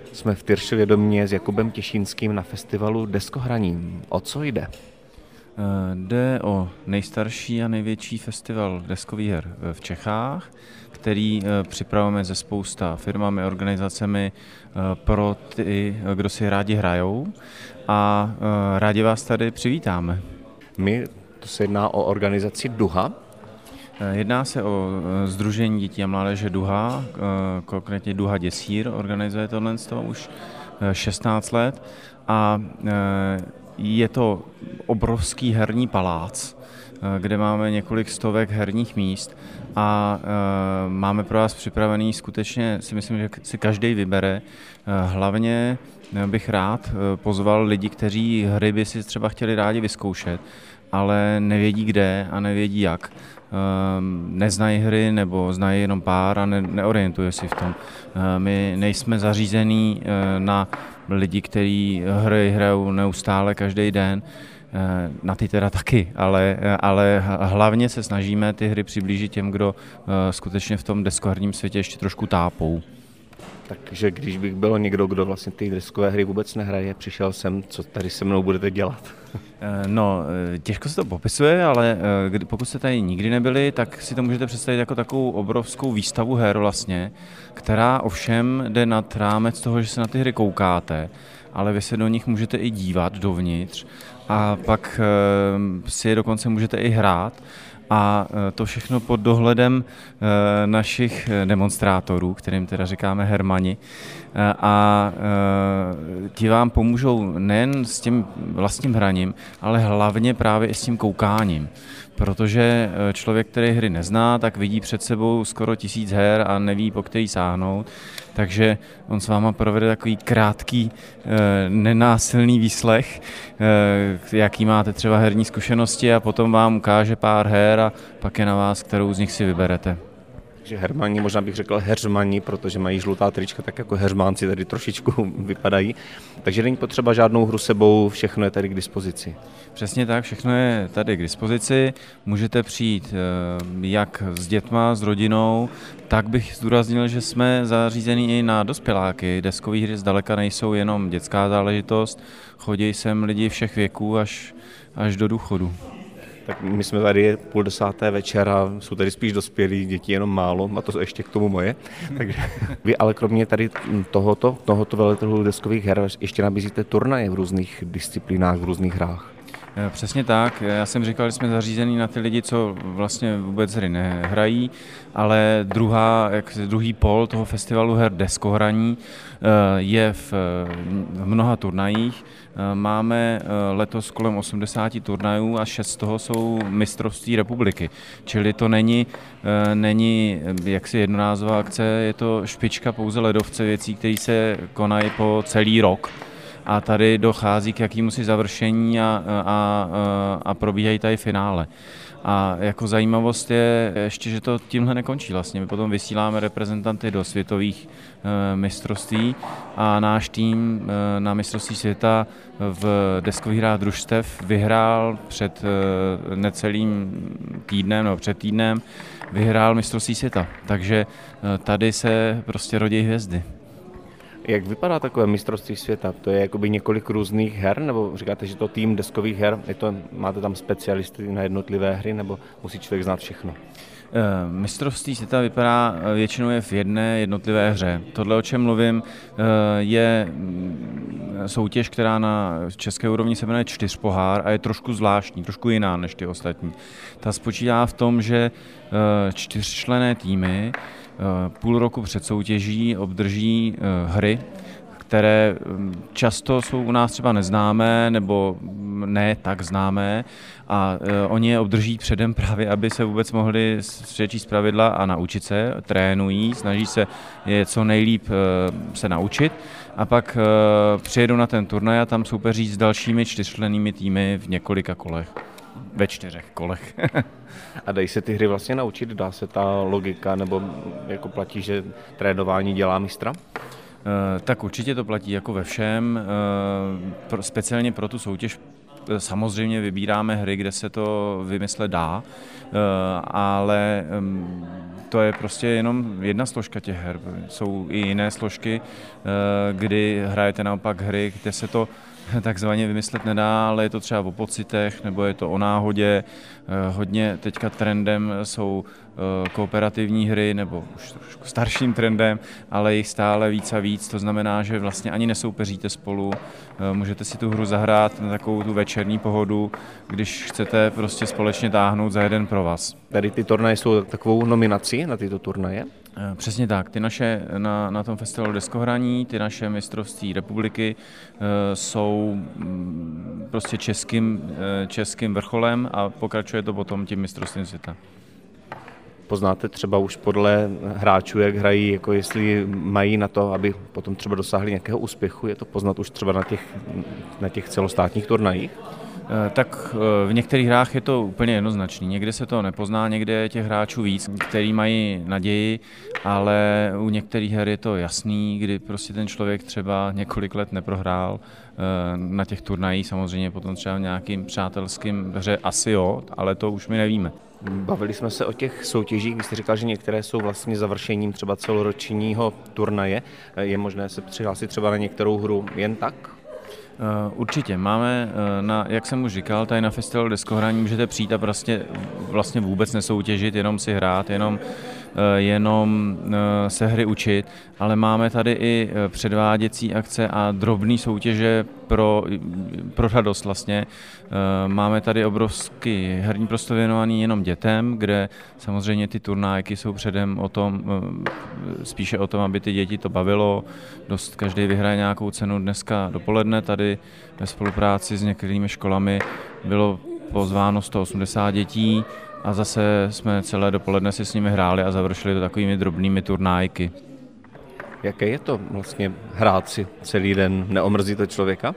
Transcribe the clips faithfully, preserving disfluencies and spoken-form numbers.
Jsme v Tyršově domě s Jakubem Těšínským na festivalu Deskohraní. O co jde? Jde o nejstarší a největší festival deskových her v Čechách, který připravujeme se spousta firmami, organizacemi pro ty, kdo si rádi hrajou, a rádi vás tady přivítáme. My, to se jedná o organizaci Duha. Jedná se o Sdružení dětí a mládeže Duha, konkrétně Duha Děsír, organizuje tohle z toho už šestnáct let, a je to obrovský herní palác, kde máme několik stovek herních míst, a máme pro vás připravený, skutečně si myslím, že si každý vybere. Hlavně bych rád pozval lidi, kteří hry by si třeba chtěli rádi vyzkoušet, ale nevědí kde a nevědí jak. Neznají hry nebo znají jenom pár a ne, neorientují si v tom. My nejsme zařízení na lidi, kteří hry hrajou neustále každý den, na ty teda taky, ale, ale hlavně se snažíme ty hry přiblížit těm, kdo skutečně v tom deskoherním světě ještě trošku tápou. Takže když bych byl někdo, kdo vlastně ty deskové hry vůbec nehraje, přišel jsem, co tady se mnou budete dělat? No, těžko se to popisuje, ale pokud jste tady nikdy nebyli, tak si to můžete představit jako takovou obrovskou výstavu her vlastně, která ovšem jde nad rámec toho, že se na ty hry koukáte, ale vy se do nich můžete i dívat dovnitř a pak si je dokonce můžete i hrát. A to všechno pod dohledem našich demonstrátorů, kterým teda říkáme hermani. A ti vám pomůžou nejen s tím vlastním hraním, ale hlavně právě i s tím koukáním. Protože člověk, který hry nezná, tak vidí před sebou skoro tisíc her a neví, po který sáhnout. Takže on s váma provede takový krátký, nenásilný výslech, jaký máte třeba herní zkušenosti, a potom vám ukáže pár her a pak je na vás, kterou z nich si vyberete. Takže hermani, možná bych řekl heřmani, protože mají žlutá trička, tak jako heřmánci tady trošičku vypadají. Takže není potřeba žádnou hru sebou, všechno je tady k dispozici. Přesně tak, všechno je tady k dispozici. Můžete přijít jak s dětma, s rodinou, tak bych zdůraznil, že jsme zařízení i na dospěláky. Deskové hry zdaleka nejsou jenom dětská záležitost, chodí sem lidi všech věků až, až do důchodu. Tak my jsme tady půl desáté večer a jsou tady spíš dospělí, děti jenom málo, a to ještě k tomu moje. Takže vy ale kromě tady tohoto, tohoto veletrhu deskových her ještě nabízíte turnaje v různých disciplínách, v různých hrách. Přesně tak. Já jsem říkal, že jsme zařízení na ty lidi, co vlastně vůbec hry nehrají, ale druhá, jak druhý pol toho festivalu her Deskohraní je v, v mnoha turnajích. Máme letos kolem osmdesáti turnajů a šest z toho jsou mistrovství republiky. Čili to není, není jaksi jednorázová akce, je to špička pouze ledovce věcí, které se konají po celý rok. A tady dochází k jakýmusi završení a, a, a probíhají tady finále. A jako zajímavost je ještě, že to tímhle nekončí vlastně. My potom vysíláme reprezentanty do světových e, mistrovství a náš tým e, na mistrovství světa v deskových hrách družstev vyhrál před e, necelým týdnem, nebo před týdnem, vyhrál mistrovství světa. Takže e, tady se prostě rodí hvězdy. Jak vypadá takové mistrovství světa? To je jakoby několik různých her, nebo říkáte, že to tým deskových her, je to, máte tam specialisty na jednotlivé hry, nebo musí člověk znát všechno? Mistrovství světa vypadá většinou je v jedné jednotlivé hře. Tohle, o čem mluvím, je soutěž, která na české úrovni se jmenuje Čtyřpohár a je trošku zvláštní, trošku jiná než ty ostatní. Ta spočívá v tom, že čtyřčlenné týmy půl roku před soutěží obdrží hry, které často jsou u nás třeba neznámé nebo ne tak známé, a oni je obdrží předem právě, aby se vůbec mohli přečíst pravidla a naučit se, trénují, snaží se je co nejlíp se naučit, a pak přijedou na ten turnaj a tam soupeří s dalšími čtyřčlennými týmy v několika kolech. Ve čtyřech kolech. A dají se ty hry vlastně naučit? Dá se ta logika, nebo jako platí, že trénování dělá mistra? Tak určitě to platí jako ve všem. Speciálně pro tu soutěž samozřejmě vybíráme hry, kde se to vymyslet dá, ale to je prostě jenom jedna složka těch her. Jsou i jiné složky, kdy hrajete naopak hry, kde se to takzvaně vymyslet nedá, ale je to třeba o pocitech, nebo je to o náhodě. Hodně teďka trendem jsou kooperativní hry, nebo už trošku starším trendem, ale jich stále víc a víc. To znamená, že vlastně ani nesoupeříte spolu. Můžete si tu hru zahrát na takovou tu večerní pohodu, když chcete prostě společně táhnout za jeden provaz. Tady ty turnaje jsou takovou nominací na tyto turnaje? Přesně tak. Ty naše na, na tom festivalu deskohraní, ty naše mistrovství republiky e, jsou m, prostě českým, e, českým vrcholem a pokračuje to potom tím mistrovstvím světa. Poznáte třeba už podle hráčů, jak hrají, jako jestli mají na to, aby potom třeba dosáhli nějakého úspěchu? Je to poznat už třeba na těch, na těch celostátních turnajích? Tak v některých hrách je to úplně jednoznačný. Někde se to nepozná, někde je těch hráčů víc, kteří mají naději, ale u některých her je to jasný, kdy prostě ten člověk třeba několik let neprohrál na těch turnajích, samozřejmě potom třeba v nějakým přátelským hře asi jo, ale to už my nevíme. Bavili jsme se o těch soutěžích, vy jste říkal, že některé jsou vlastně završením třeba celoročního turnaje. Je možné se přihlásit třeba na některou hru jen tak? Určitě. Máme, na, jak jsem už říkal, tady na festivalu deskohraní můžete přijít a prostě vlastně vůbec nesoutěžit, jenom si hrát, jenom, jenom se hry učit, ale máme tady i předváděcí akce a drobné soutěže pro, pro radost vlastně. Máme tady obrovský herní prostor věnovaný jenom dětem, kde samozřejmě ty turnájky jsou předem o tom, spíše o tom, aby ty děti to bavilo. Dost každý vyhraje nějakou cenu. Dneska dopoledne tady ve spolupráci s některými školami bylo pozváno sto osmdesát dětí a zase jsme celé dopoledne si s nimi hráli a završili to takovými drobnými turnájky. Jaké je to vlastně hrát si celý den? Neomrzí to člověka?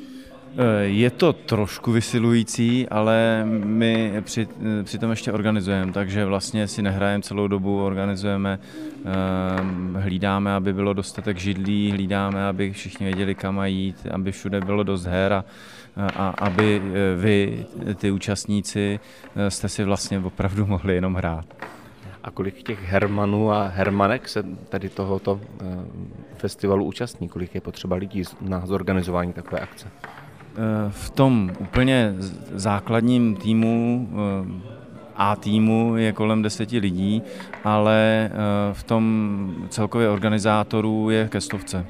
Je to trošku vysilující, ale my při, při tom ještě organizujeme, takže vlastně si nehrajeme celou dobu, organizujeme, hlídáme, aby bylo dostatek židlí, hlídáme, aby všichni věděli, kam mají jít, aby všude bylo dost her a, a aby vy, ty účastníci, jste si vlastně opravdu mohli jenom hrát. A kolik těch hermanů a hermanek se tady tohoto festivalu účastní? Kolik je potřeba lidí na zorganizování takové akce? V tom úplně základním týmu A týmu je kolem deseti lidí, ale v tom celkově organizátorů je ke stovce.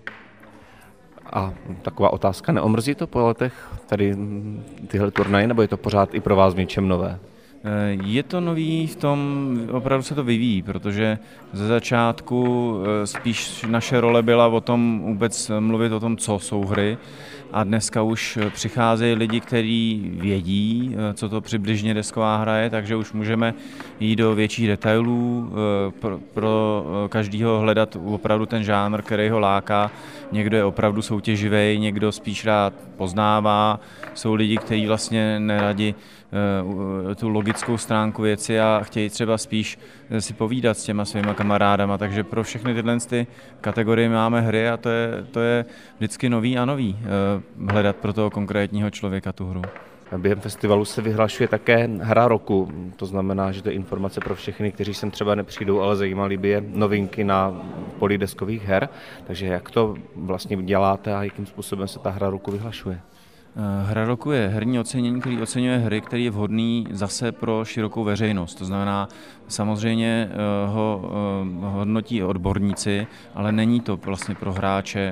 A taková otázka, neomrzí to po letech tady tyhle turnaje, nebo je to pořád i pro vás v něčem nové? Je to nový v tom, opravdu se to vyvíjí, protože ze začátku spíš naše role byla o tom vůbec mluvit o tom, co jsou hry, a dneska už přicházejí lidi, kteří vědí, co to přibližně desková hra je, takže už můžeme jít do větších detailů, pro, pro každého hledat opravdu ten žánr, který ho láká. Někdo je opravdu soutěživý, někdo spíš rád poznává, jsou lidi, kteří vlastně neradi tu logickou stránku věci a chtějí třeba spíš si povídat s těma svýma kamarádama, takže pro všechny tyhle ty kategorie máme hry a to je, to je vždycky nový a nový, hledat pro toho konkrétního člověka tu hru. Během festivalu se vyhlašuje také hra roku, to znamená, že to je informace pro všechny, kteří sem třeba nepřijdou, ale zajímaly by je novinky na poli deskových her, takže jak to vlastně děláte a jakým způsobem se ta hra roku vyhlašuje? Hra roku je herní ocenění, který oceňuje hry, který je vhodný zase pro širokou veřejnost. To znamená, samozřejmě ho hodnotí odborníci, ale není to vlastně pro hráče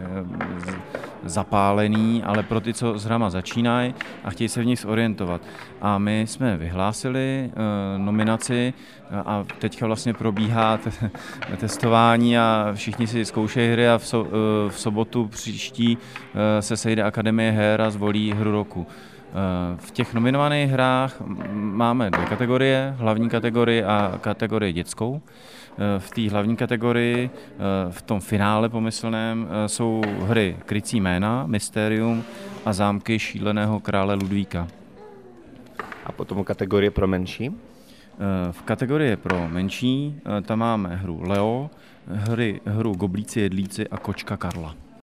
zapálený, ale pro ty, co s hrama začínají a chtějí se v nich zorientovat. A my jsme vyhlásili nominaci a teďka vlastně probíhá testování a všichni si zkoušejí hry a v, so, v sobotu příští se sejde Akademie her a zvolí hru roku. V těch nominovaných hrách máme dvě kategorie, hlavní kategorii a kategorii dětskou. V té hlavní kategorii, v tom finále pomyslném, jsou hry Krycí jména, Mysterium a Zámky šíleného krále Ludvíka. A potom kategorie pro menší? V kategorii pro menší tam máme hru Leo, hry, hru Goblíci jedlíci a Kočka Karla.